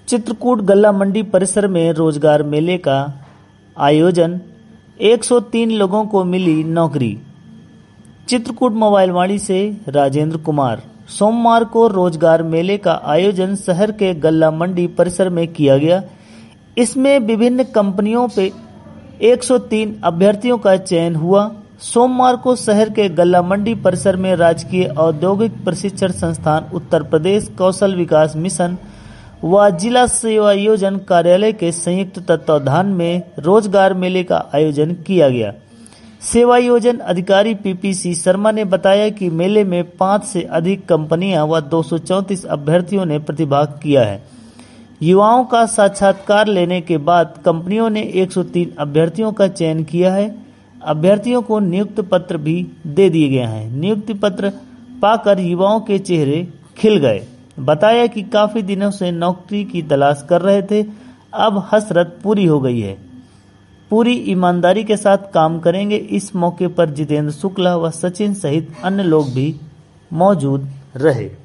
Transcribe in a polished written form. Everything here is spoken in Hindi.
चित्रकूट गल्ला मंडी परिसर में रोजगार मेले का आयोजन, 103 लोगों को मिली नौकरी। चित्रकूट मोबाइल वाणी से राजेंद्र कुमार। सोमवार को रोजगार मेले का आयोजन शहर के गल्ला मंडी परिसर में किया गया। इसमें विभिन्न कंपनियों पे 103 अभ्यर्थियों का चयन हुआ। सोमवार को शहर के गल्ला मंडी परिसर में राजकीय औद्योगिक प्रशिक्षण संस्थान, उत्तर प्रदेश कौशल विकास मिशन व जिला सेवा योजन कार्यालय के संयुक्त तत्वावधान में रोजगार मेले का आयोजन किया गया। सेवा योजन अधिकारी पीपीसी शर्मा ने बताया कि मेले में 5 से अधिक कंपनियां व 234 अभ्यर्थियों ने प्रतिभाग किया है। युवाओं का साक्षात्कार लेने के बाद कंपनियों ने 103 अभ्यर्थियों का चयन किया है। अभ्यर्थियों को नियुक्ति पत्र भी दे दिए गए हैं। नियुक्ति पत्र पाकर युवाओं के चेहरे खिल गए। बताया कि काफी दिनों से नौकरी की तलाश कर रहे थे, अब हसरत पूरी हो गई है। पूरी ईमानदारी के साथ काम करेंगे। इस मौके पर जितेंद्र शुक्ला व सचिन सहित अन्य लोग भी मौजूद रहे।